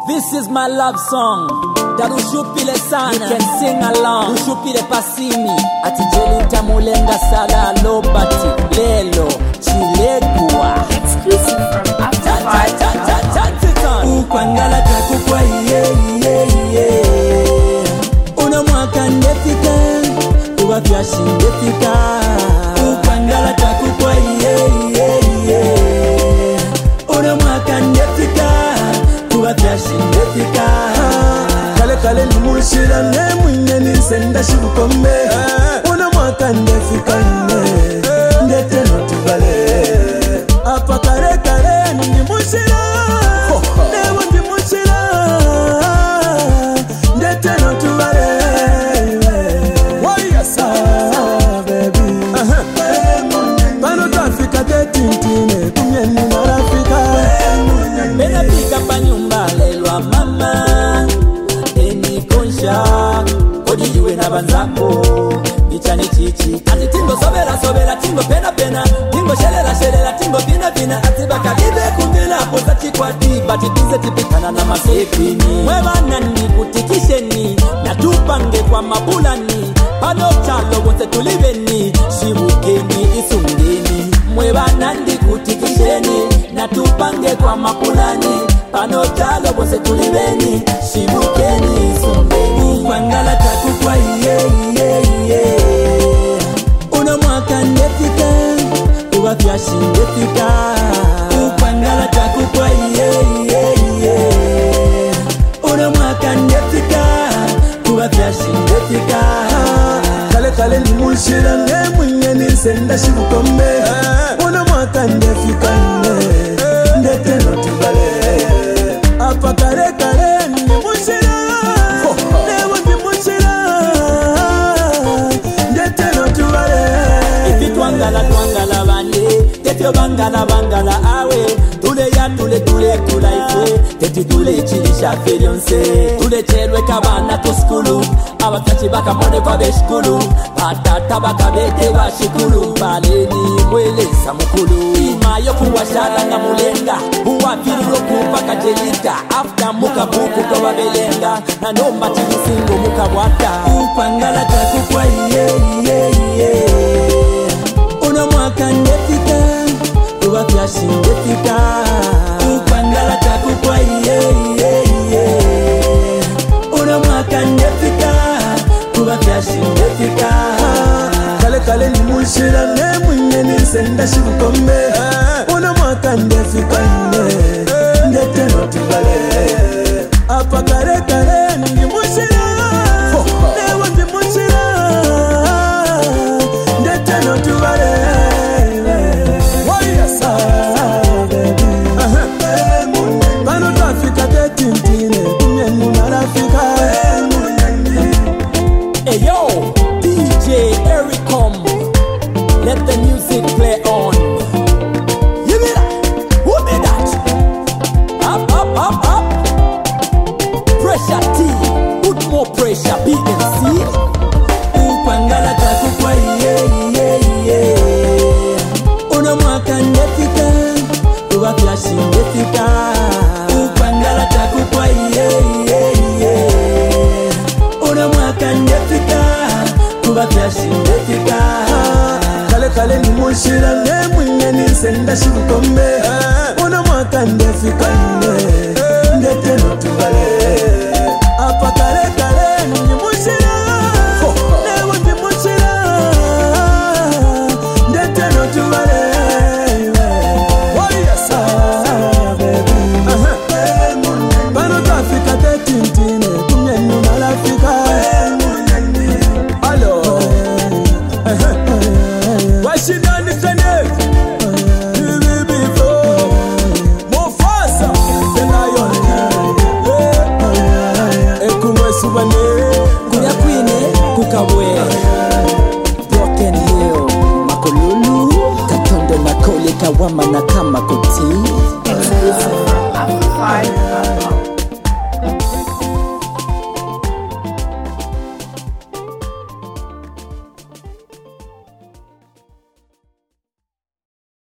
This is my love song. Darushupile sana. You can sing along. Rushupile pasimi. Atijeli utamulenga sala lobati. Lelo chilegua. Exclusive from After5. Ukwangala takukwa iye. Una mwaka ndefika. Uwa fyashi ndefika. Ukwangala takukwa iye. Una mwaka ndefika. Uwa fyashi ndefika. Kale ni mushira ne mwenye ni senda shibukombe. Una mwaka ndefika ndete no tubale. Apa kare ni mushira ne wandi mushira ndete no tubale. Wayasa baby pano tafika tetintine kumyeni marafika. Bena pika pa nyumba lelwa mama Odi iwe na banzako Bichani chichi Ati tingo sobera Tingo pena Tingo shelela Tingo bina Ati baka libe kumbila Poza chikwa diba Titize tipikana na masepini Mwewa nani kutikisheni Na tupange kwa mabulani Pano chalo wote tuliveni Shibukeni isungeni Mwewa nani kutikisheni Na tupange kwa mabulani Pano chalo wote tuliveni Shibukeni isungeni Ukwangala takukwa iye. Una mwaka ndefika. Uwa fyashi ndefika. Ukwangala takukwa iye. Una mwaka ndefika. Uwa fyashi ndefika. Kale ni mushira ne mwenye ni senda shibukombe. Una mwaka ndefika ndete no tubale. Apa kare ni mushira Twangala bande Tetyo bangala awe Tule kula ife Teti tule chilisha ferionse Tule chelwe kabana to skulu Abatachi baka mone kwa beshkulu Patata baka bete wa shikulu Baleni mwele samukulu Imayo kuwa shara na mulenga Uwa video kupaka jelika After muka buku towa belenga Na nomba chimisingo muka wata Upangala takukwa iye. Una mwaka ndefika. Uwa fyashi ndefika. Upangala takukwa iye. Una mwaka ndefika. Uwa fyashi ndefika. Kale ni mushira ne mwenye ni senda shibukombe. Una mwaka ndefika ndete no tubale. Apa kare ni mushira ne wandi mushira ndete no tubale. Hey yo, DJ Ericom, let the music play on. You mean that? Who made that? Up. Pressure T, put more pressure, BNC. Upangala takukwa iye. Una mwaka ndefika. Uwa fyashi ndefika. Upangala takukwa iye. Una mwaka ndefika. Uwa fyashi ndefika. Kale ni mushira ne mwenye ni senda shibukombe. Una mwaka ndefika ndete no tubale. Apa kale ni mushira ne wandi mushira ndete no tubale. Pano tafika tetintine kumyeni marafika. Alo Washindani kane Bibibifo Mufasa Senayon Ekumwe subane Kunya kwine kukabwe Broken Hill Makolulu Katondo na kole kawama na kama kuti. Exclusive from After5.